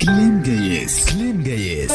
كلام جايز كلام جايز.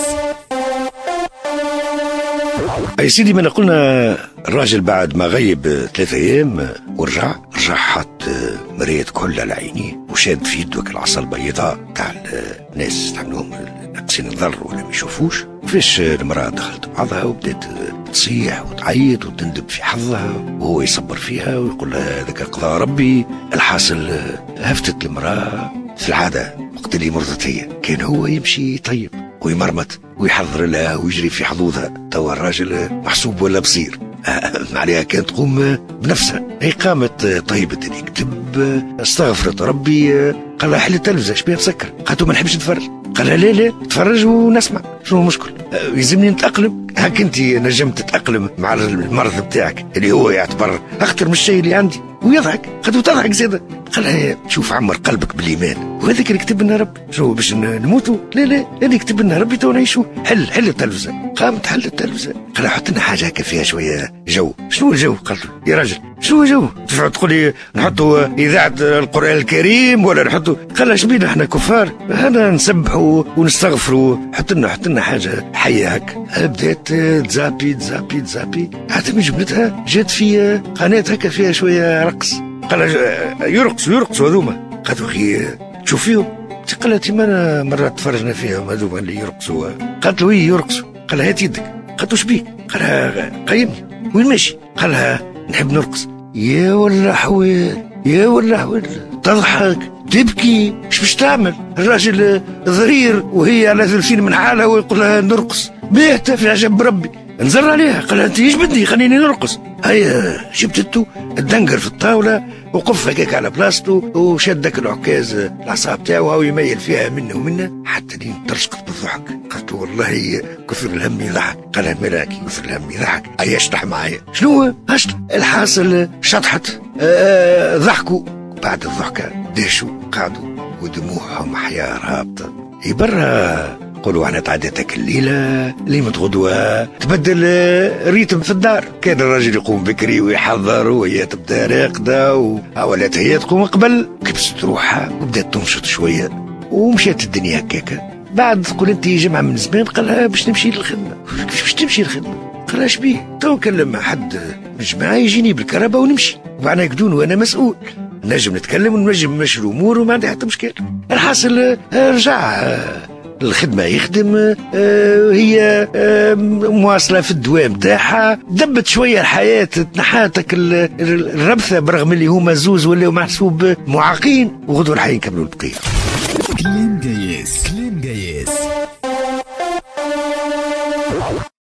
يا سيدي، ما قلنا الراجل بعد ما غيب 3 أيام ورجع حط مرية كحل على عينيه وشاد في يدك العصا البيضاء تاع الناس يستعملوهم ناقصين الضر ولا ما يشوفوش. فاش المرأة دخلت بعضها وبدات تصيح وتعيط وتندب في حظها وهو يصبر فيها ويقول لها هذاك قضاء ربي. الحاصل هفتت المرأة في العادة وقت اللي مرضت هي كان هو يمشي طيب ويمرمط ويحضر لها ويجري في حظوظها. توا الراجل محسوب ولا بصير عليها كانت تقوم بنفسها. هي قامت طيبة يكتب استغفرت ربي. قال لها حل التلفزة شبيه مسكر. قالت له ما نحبش نتفرج. قال لها لا تفرج ونسمع شنو المشكل. يلزمني نتأقلم. هاك انت نجمت تتأقلم مع المرض بتاعك اللي هو يعتبر اخطر من الشيء اللي عندي. ويضحك. قد تضحك زيادة. قال لها شوف عمر قلبك بالإيمان وهذاك اللي كتب لنا ربي. شو باش نموتوا؟ لا اللي كتب لنا ربي تو نعيشوا. حل التلفزة. قامت حل التلفزة. قال لها حط لنا حاجة هكا فيها شوية جو. شنو الجو؟ قال له يا راجل شنو جو؟ تفعل تقول لي نحطوا إذاعة القرآن الكريم ولا نحطوا؟ قال لها شبينا احنا كفار؟ انا نسبحوا ونستغفروا. حط لنا حاجة حية هكا. بدات تزابي حتى من جبلتها جات في قناة هكا فيها شوية رقص. قال يرقصوا هذوما. قالت اخي تشوف فيهم؟ قال لها تيما مرات تفرجنا فيهم هذوما اللي يرقصوا. قالت له يرقصوا. قال لها هات يدك. قالت له شبيك؟ قال لها قيمني. وين ماشي؟ قال لها نحب نرقص. يا ولا حوال تضحك تبكي. ايش باش تعمل؟ الراجل ضرير وهي على 30 من حالها ويقول لها نرقص. بيهتا في عجب ربي. نزر عليها. قال لها انت يجبدني خليني نرقص. هيا جبتته الدنقر في الطاوله وقف هكاك على بلاصتو وشدك العكاز العصا بتاعه ويميل فيها منه ومنه حتى لين ترشقت بالضحك. قالت له والله كثر الهم يضحك. قال لها ملاكي كثر الهم يضحك. هيا اشطح معايا. شنو اشطح؟ الحاصل شطحت. ضحكوا. بعد الضحكه داشوا قعدوا ودموعهم حياه رابطه. برا قولوا احنا تعديتك الليلة اللي متغدوة تبدل ريتم في الدار. كان الراجل يقوم بكري ويحضر وهي تبدا راقدة وولات هي تقوم قبل. كبست روحها وبدات تنشط شوية ومشات الدنيا هكاكا. بعد تقول انت جمعة من زمان. قال لها باش نمشي للخدمة. باش تمشي للخدمة؟ قال لها شبيه؟ تو نكلم حد من الجماعة يجيني بالكهرباء ونمشي وبعنا يقدون وانا مسؤول نجم نتكلم ونجم نمشي الامور وما عندي حتى مشكلة. الحاصل رجع الخدمة يخدم. هي مواصلة في الدوام تاعها. دبت شوية الحياة تنحاتك الربثة برغم اللي هما زوز ولا محسوب معاقين. وغدوة الحين نكملوا البقية. كلام جايز.